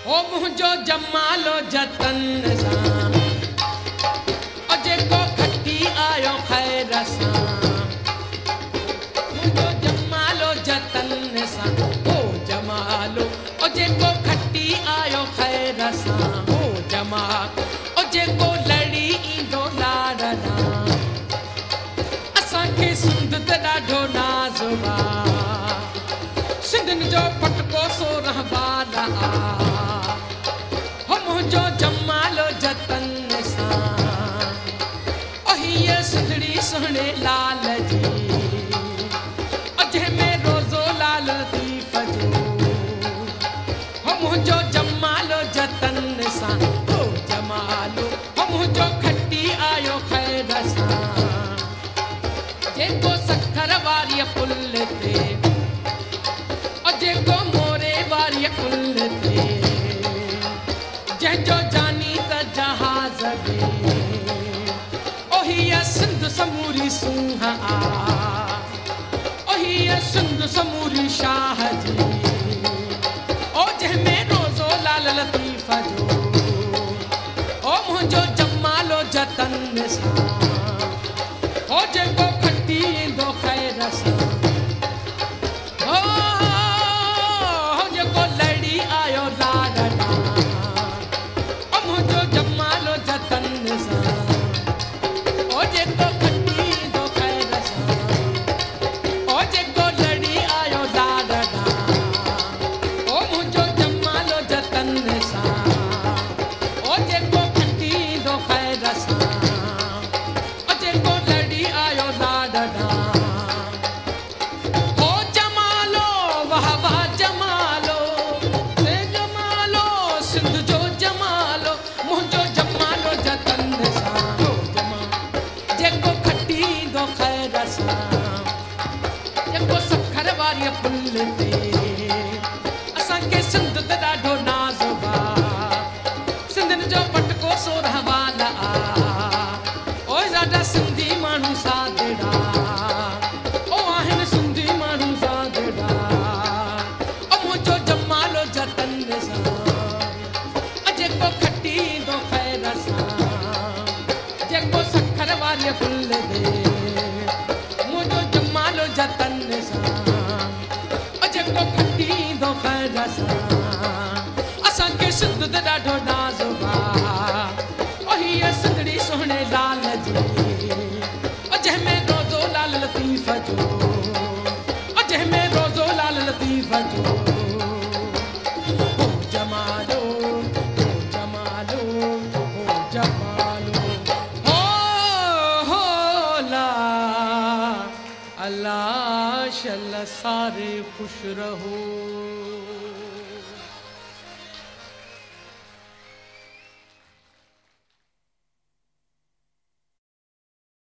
ओ मुंहिंजो जमालो जतन सां ओ जेको खटी आयो ख़ैर सां मुंहिंजो जमालो जतन सां ओ जमालो ओ जेको खटी आयो ख़ैर सां ओ जमाल ओ जेको लड़ी ईंदो लाड़ सां असांखे सिंध ते ॾाढो नाज़ आहे सिंधियुनि जो पटको सो रहबाला हो मुंहिंजो जमालो जतन सां ओ हीअ सिंधड़ी सुहिणे लाल जी ओ जंहिंमें रोज़ो लाल लतीफ़ जो हो मुंहिंजो जमालो जतन सां ओ जमालो हो मुंहिंजो खटी आयो ख़ैर सां जेको सखर वारीअ पुल ते जेको मोरे वारी पुल ते जंहिंजो जानी त जहाज़ में ओ हीअ सिंध समूरी सूंह आ ओ हीअ सिंध समूरी शाह जी ओ जंहिंमें रोज़ो लाल लतीफ़ जो ओ मुंहिंजो जमालो जतन सां ओ जेको खटी ईंदो ख़ैर सां पुल ते असांखे सिंध ते ॾाढो नाज़ आहे सिंधियुनि जो पटको सो रहवाला ओ ॾाढा सिंधी माण्हू सादड़ा ओ आहिनि सिंधी माण्हू सादड़ा ओ मुंहिंजो जमालो जतन सां जेको खटी ईंदो ख़ैर सां जेको सखर वारीअ पुल ते मुंहिंजो जमालो जतन सां असांखे सिंध ते ॾाढो नाज़ आहे ओ हीअ सिंधड़ी सुहिणे लाल जी ओ जंहिंमें रोज़ो लाल लतीफ़ जो ओ जंहिंमें रोज़ो लाल लतीफ़ जो ओ जमालो ओ जमालो हो ला अल्लाह शल सारे खुश रहो।